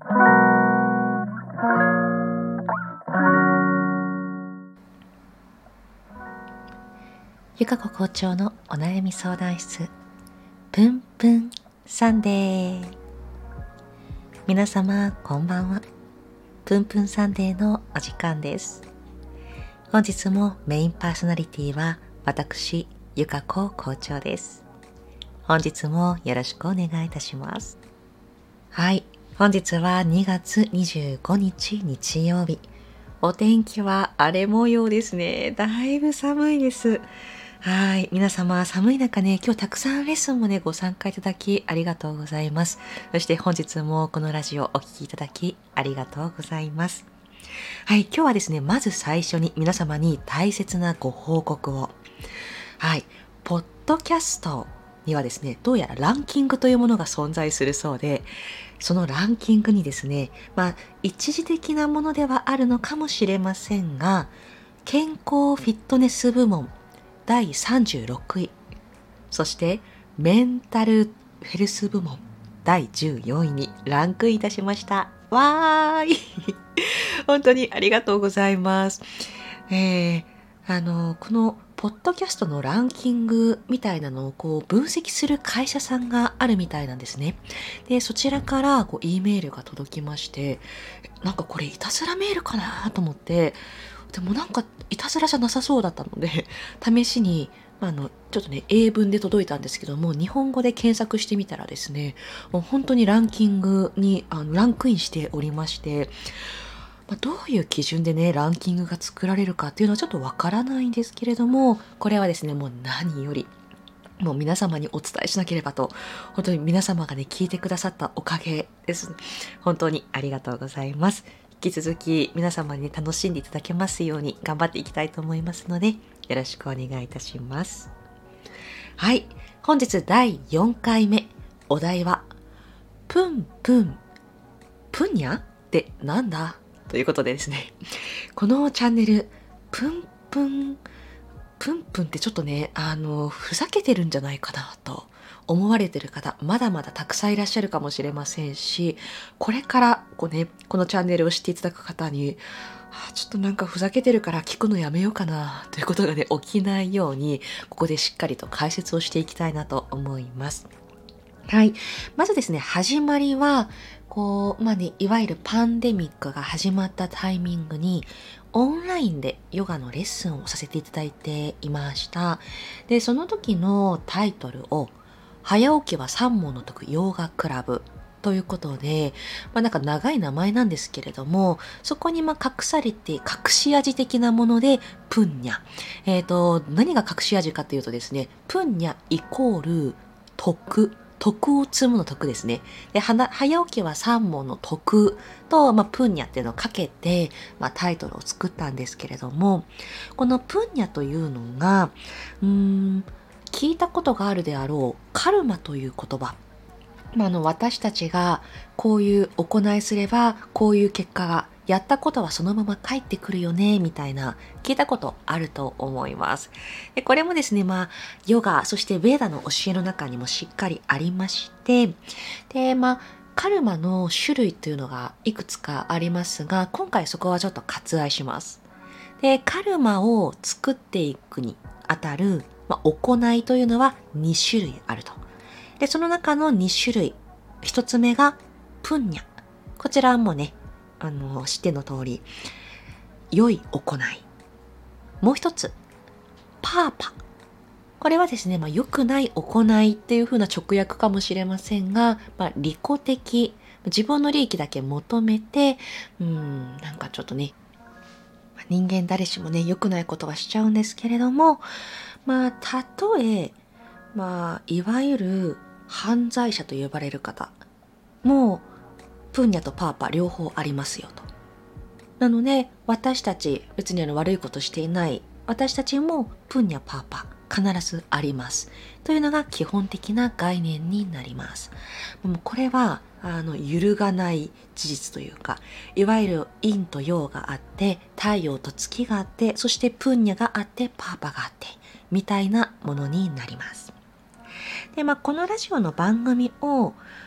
ゆかこ校長のお悩み相談室、ぷんぷんサンデー。皆様こんばんは。ぷんぷんサンデーのお時間です。本日もメインパーソナリティは私、ゆかこ校長です。本日もよろしくお願いいたします。はい、本日は2月25日日曜日。お天気は荒れ模様ですね。だいぶ寒いです。はい。皆様、寒い中ね、今日たくさんレッスンもね、ご参加いただきありがとうございます。そして本日もこのラジオお聴きいただきありがとうございます。はい。今日はですね、まず最初に皆様に大切なご報告を。はい。ポッドキャストにはですね、どうやらランキングというものが存在するそうで、そのランキングにですね、一時的なものではあるのかもしれませんが、健康フィットネス部門第36位、そしてメンタルフェルス部門第14位にランクインいたしました。わーい本当にありがとうございます。このポッドキャストのランキングみたいなのを分析する会社さんがあるみたいなんですね。で、そちらからEメールが届きまして、なんかこれいたずらメールかなと思って、でもなんかいたずらじゃなさそうだったので試しにちょっとね英文で届いたんですけども、日本語で検索してみたらですね、もう本当にランキングにランクインしておりまして、どういう基準でねランキングが作られるかっていうのはちょっとわからないんですけれども、これはですねもう何よりもう皆様にお伝えしなければと、本当に皆様がね聞いてくださったおかげです。本当にありがとうございます。引き続き皆様に楽しんでいただけますように頑張っていきたいと思いますので、よろしくお願いいたします。はい、本日第4回目、お題はプンプンプニャってなんだということでですね、このチャンネルプンプンってちょっとねふざけてるんじゃないかなと思われてる方まだまだたくさんいらっしゃるかもしれませんし、これからこのチャンネルを知っていただく方にちょっとなんかふざけてるから聞くのやめようかなということがね起きないように、ここでしっかりと解説をしていきたいなと思います。はい。まずですね、始まりは、いわゆるパンデミックが始まったタイミングに、オンラインでヨガのレッスンをさせていただいていました。で、その時のタイトルを、早起きは三問の解くヨガクラブということで、なんか長い名前なんですけれども、そこに隠されて隠し味的なもので、プンニャ。何が隠し味かというとですね、プンニャイコール徳を積むの徳ですね。で、早起きは三問の徳と、プンニャっていうのをかけて、タイトルを作ったんですけれども、このプンニャというのが、聞いたことがあるであろうカルマという言葉。私たちがこういう行いすれば、こういう結果が、やったことはそのまま返ってくるよね、みたいな、聞いたことあると思います。でこれもですね、ヨガ、そしてベーダの教えの中にもしっかりありまして、で、カルマの種類というのがいくつかありますが、今回そこはちょっと割愛します。で、カルマを作っていくにあたる、行いというのは2種類あると。で、その中の2種類。1つ目が、プンニャ。こちらはもうね、知っての通り、良い行い。もう一つ、パーパ。これはですね、良くない行いっていう風な直訳かもしれませんが、利己的。自分の利益だけ求めて、なんかちょっとね、人間誰しもね、良くないことはしちゃうんですけれども、たとえ、いわゆる犯罪者と呼ばれる方も、プンニャとパーパ両方ありますよと。なので、私たち、別に悪いことしていない私たちもプンニャパーパ必ずあります。というのが基本的な概念になります。でもこれは、揺るがない事実というか、いわゆる陰と陽があって、太陽と月があって、そしてプンニャがあって、パーパがあって、みたいなものになります。で、このラジオの番組を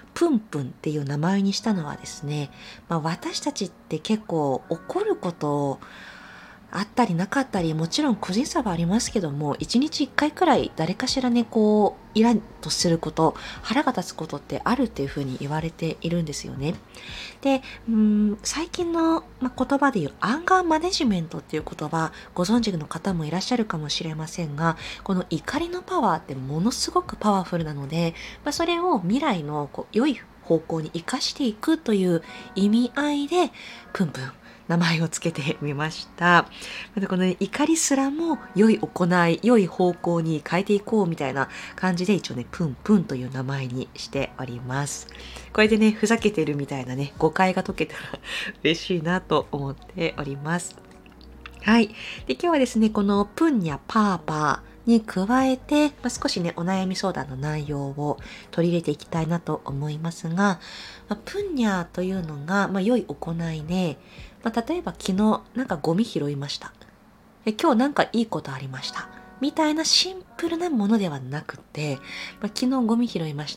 プンプンっていう名前にしたのはですね、私たちって結構怒ることあったりなかったり、もちろん個人差はありますけども、一日一回くらい誰かしらね、イラッとすること、腹が立つことってあるっていうふうに言われているんですよね。で、最近の、言葉で言うアンガーマネジメントっていう言葉、ご存知の方もいらっしゃるかもしれませんが、この怒りのパワーってものすごくパワフルなので、それを未来の良い方向に生かしていくという意味合いで、プンプン名前をつけてみました。またこの、怒りすらも良い行い、良い方向に変えていこうみたいな感じで一応ね、プンプンという名前にしております。これでね、ふざけてるみたいなね、誤解が解けたら嬉しいなと思っております。はい。で、今日はですね、このプンやパーパーに加えて、少しね、お悩み相談の内容を取り入れていきたいなと思いますが、プンニャというのが、良い行いで、例えば昨日なんかゴミ拾いました。今日なんかいいことありました。みたいなシンプルなものではなくて、昨日ゴミ拾いました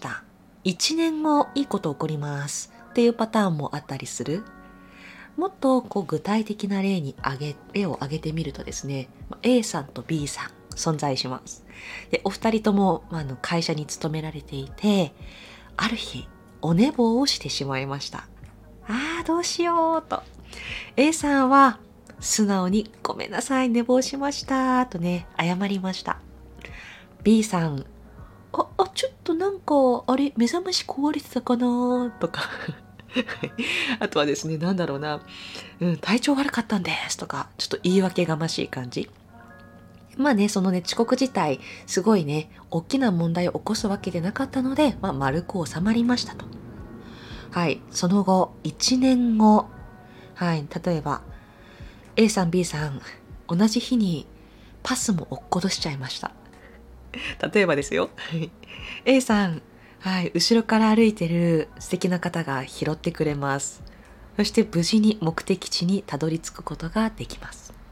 。1年後いいこと起こります。っていうパターンもあったりする。もっと具体的な例を挙げてみるとですね、A さんと B さん存在します。で、お二人とも、会社に勤められていて、ある日、お寝坊をしてしまいました。どうしようと。A さんは素直にごめんなさい、寝坊しましたとね、謝りました。B さん、ちょっとなんか、目覚まし壊れてたかなとか。あとはですね、体調悪かったんですとか、ちょっと言い訳がましい感じ。そのね、遅刻自体、すごいね、大きな問題を起こすわけでなかったので、丸く収まりましたと。はい、その後、1年後、はい、例えば、A さん、B さん、同じ日にパスも落っことしちゃいました。例えばですよ。A さん、はい、後ろから歩いてる素敵な方が拾ってくれます。そして無事に目的地にたどり着くことができます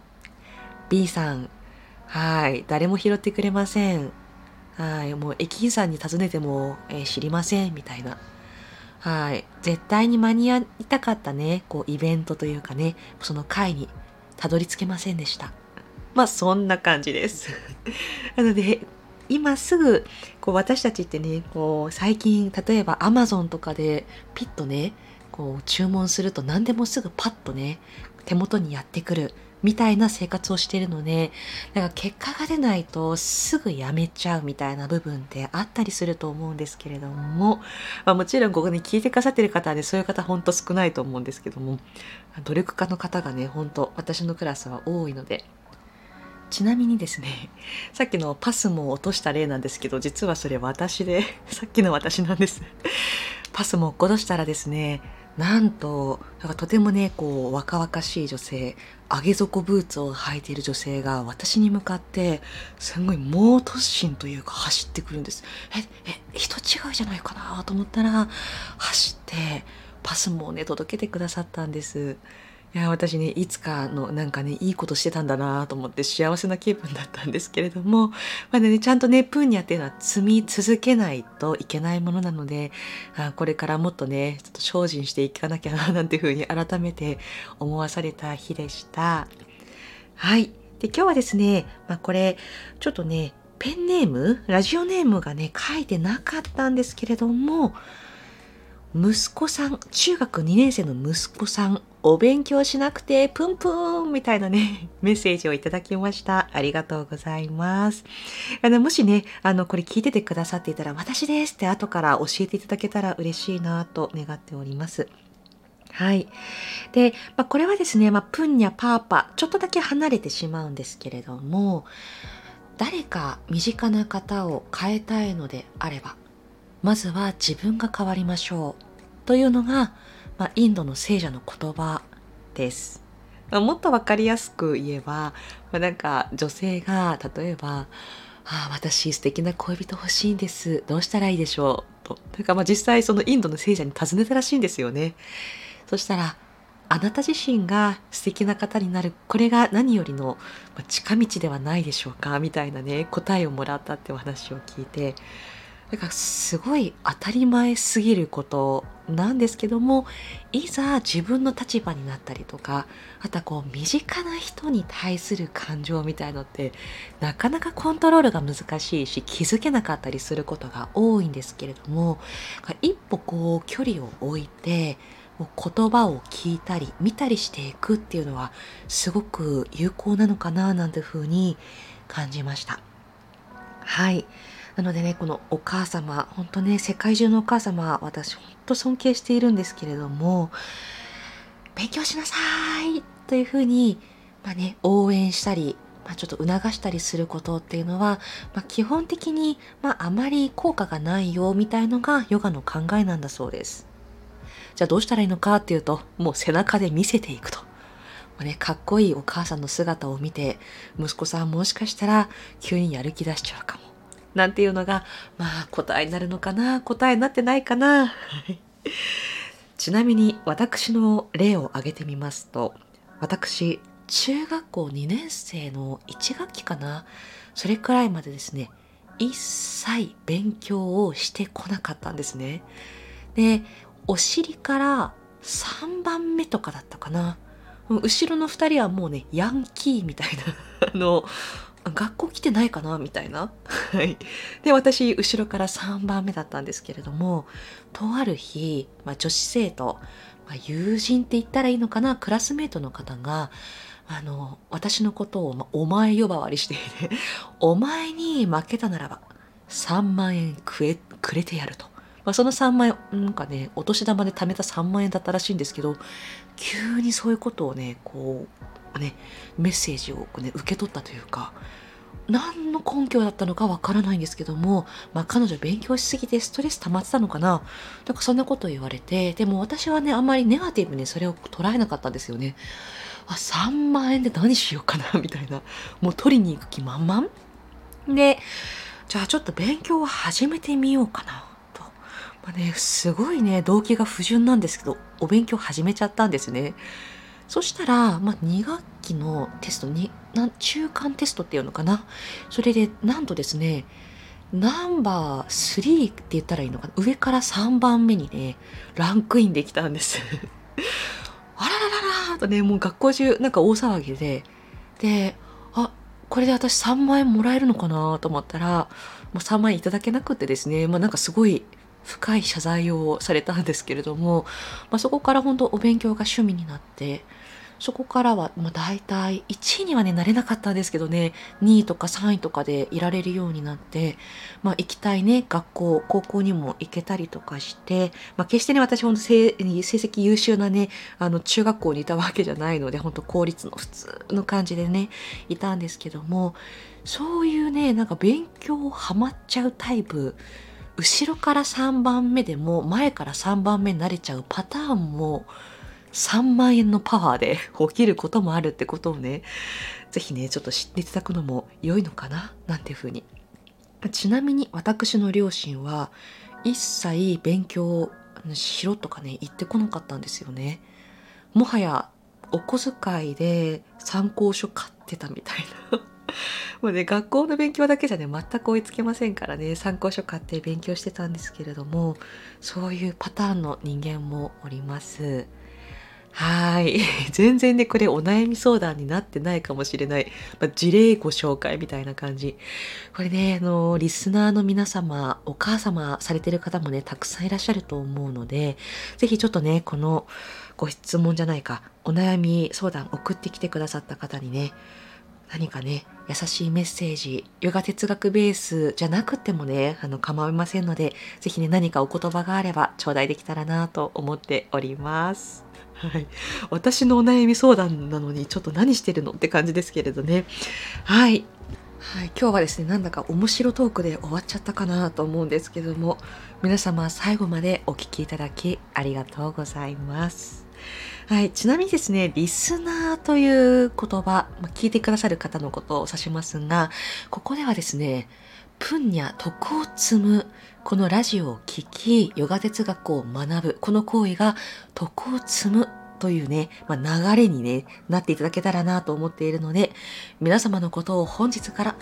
。B さん、はい、誰も拾ってくれません。はい、もう駅員さんに尋ねても、知りませんみたいな。はい、絶対に間に合いたかったね、イベントというかね、その会にたどり着けませんでした。そんな感じです。なので、今すぐ、私たちってね、最近、例えば Amazon とかでピッとね、注文すると何でもすぐパッとね、手元にやってくるみたいな生活をしているので、結果が出ないとすぐやめちゃうみたいな部分ってあったりすると思うんですけれども、もちろんここに聞いてくださってる方はね、そういう方ほんと少ないと思うんですけども、努力家の方がね、ほんと私のクラスは多いので、ちなみにですね、さっきのパスも落とした例なんですけど、実はそれ私で、さっきの私なんです。パスも落っことしたらですね、なんと、とてもね、若々しい女性、上げ底ブーツを履いている女性が私に向かって、すんごい猛突進というか走ってくるんです。人違いじゃないかなと思ったら、走って、パスもね、届けてくださったんです。いや、私ね、いつかのいいことしてたんだなと思って幸せな気分だったんですけれども、ちゃんとね、プーニャっていうのは積み続けないといけないものなので、これからもっとね、ちょっと精進していかなきゃな、なんていうふうに改めて思わされた日でした。はい。で、今日はですね、これ、ちょっとね、ペンネーム、ラジオネームがね、書いてなかったんですけれども、息子さん、中学2年生の息子さん、お勉強しなくてプンプンみたいなね、メッセージをいただきました。ありがとうございます。もしね、これ聞いててくださっていたら、私ですって後から教えていただけたら嬉しいなと願っております。はい。で、これはですね、プンやパーパ、ちょっとだけ離れてしまうんですけれども、誰か身近な方を変えたいのであれば、まずは自分が変わりましょうというのが、インドの聖者の言葉です。もっとわかりやすく言えば、女性が例えば、私素敵な恋人欲しいんです。どうしたらいいでしょうと。実際そのインドの聖者に尋ねたらしいんですよね。そしたら、あなた自身が素敵な方になる、これが何よりの近道ではないでしょうかみたいなね、答えをもらったってお話を聞いて、 だからすごい当たり前すぎることなんですけども、いざ自分の立場になったりとか、あとはこう身近な人に対する感情みたいのってなかなかコントロールが難しいし、気づけなかったりすることが多いんですけれども、一歩こう距離を置いてもう言葉を聞いたり見たりしていくっていうのはすごく有効なのかななんて風に感じました。はい。なのでね、このお母様、本当ね、世界中のお母様、私本当尊敬しているんですけれども、勉強しなさいというふうに、応援したり、ちょっと促したりすることっていうのは、基本的に、あまり効果がないよみたいのがヨガの考えなんだそうです。じゃあどうしたらいいのかっていうと、もう背中で見せていくと。かっこいいお母さんの姿を見て、息子さんもしかしたら急にやる気出しちゃうかも。なんていうのが、答えになるのかな、答えになってないかな。ちなみに私の例を挙げてみますと、私、中学校2年生の1学期かな、それくらいまでですね、一切勉強をしてこなかったんですね。で、お尻から3番目とかだったかな。後ろの2人はもうね、ヤンキーみたいな、学校来てないかなみたいな。はい。で、私、後ろから3番目だったんですけれども、とある日、女子生徒、友人って言ったらいいのかな、クラスメートの方が、私のことを、お前呼ばわりしていて、お前に負けたならば、3万円くれてやると。その3万円、なんかね、お年玉で貯めた3万円だったらしいんですけど、急にそういうことをね、メッセージをね、受け取ったというか、何の根拠だったのかわからないんですけども、彼女勉強しすぎてストレス溜まってたのかな、なんかそんなことを言われて、でも私はね、あんまりネガティブにそれを捉えなかったんですよね。3万円で何しようかな、みたいな。もう取りに行く気満々で、じゃあちょっと勉強を始めてみようかな、と。すごいね、動機が不純なんですけど、お勉強始めちゃったんですね。そしたら、2学期のテストに、中間テストっていうのかな。それで、なんとですね、ナンバー3って言ったらいいのかな。上から3番目にね、ランクインできたんです。あららららーとね、もう学校中なんか大騒ぎで、これで私3万円もらえるのかなと思ったら、もう3万円いただけなくってですね、なんかすごい深い謝罪をされたんですけれども、そこから本当お勉強が趣味になって、そこからは、大体1位にはね、なれなかったんですけどね、2位とか3位とかでいられるようになって、行きたいね、学校、高校にも行けたりとかして、決してね、私ほんと成績優秀なね、中学校にいたわけじゃないので、本当公立の普通の感じでね、いたんですけども、そういうね、なんか勉強ハマっちゃうタイプ、後ろから3番目でも前から3番目になれちゃうパターンも3万円のパワーで起きることもあるってことをね、ぜひね、ちょっと知っていただくのも良いのかななんていうふうに。ちなみに私の両親は一切勉強しろとかね、言ってこなかったんですよね。もはやお小遣いで参考書買ってたみたいな。もうね、学校の勉強だけじゃね、全く追いつけませんからね、参考書買って勉強してたんですけれども、そういうパターンの人間もおります。はい。全然ね、これお悩み相談になってないかもしれない。事例ご紹介みたいな感じ。これね、リスナーの皆様、お母様されてる方もね、たくさんいらっしゃると思うので、ぜひちょっとね、このご質問じゃないか、お悩み相談送ってきてくださった方にね、何かね、優しいメッセージ、ヨガ哲学ベースじゃなくてもね、構いませんので、ぜひね、何かお言葉があれば頂戴できたらなと思っております。はい。私のお悩み相談なのに、ちょっと何してるのって感じですけれどね。はい。はい、今日はですね、なんだか面白トークで終わっちゃったかなと思うんですけども、皆様最後までお聞きいただきありがとうございます。はい、ちなみにですね、リスナーという言葉、聞いてくださる方のことを指しますが、ここではですね、プンニャ、徳を積む、このラジオを聞き、ヨガ哲学を学ぶ、この行為が徳を積むというね、流れに、ね、なっていただけたらなと思っているので、皆様のことを本日から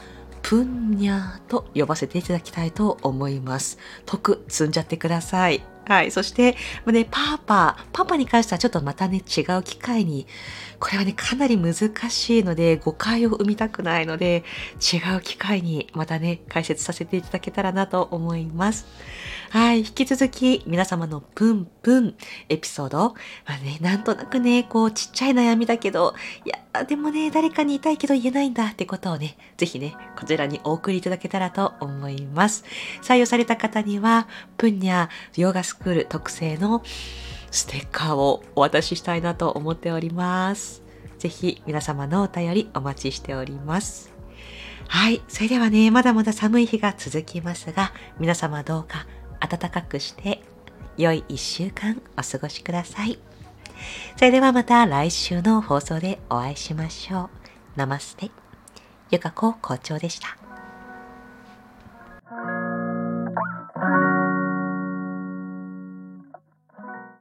プンニャと呼ばせていただきたいと思います。徳積んじゃってください。はい。そして、ね、パパに関してはちょっとまたね、違う機会に、これはね、かなり難しいので、誤解を生みたくないので、違う機会にまたね、解説させていただけたらなと思います。はい。引き続き、皆様のプンプンエピソード、なんとなくね、ちっちゃい悩みだけど、いや、でもね、誰かに言いたいけど言えないんだってことをね、ぜひね、こちらにお送りいただけたらと思います。採用された方には、プンニャヨガスクール特製のステッカーをお渡ししたいなと思っております。ぜひ皆様のお便りお待ちしております。はい。それではね、まだまだ寒い日が続きますが、皆様どうか暖かくして良い1週間お過ごしください。それではまた来週の放送でお会いしましょう。ナマステ。ゆかこ校長でした。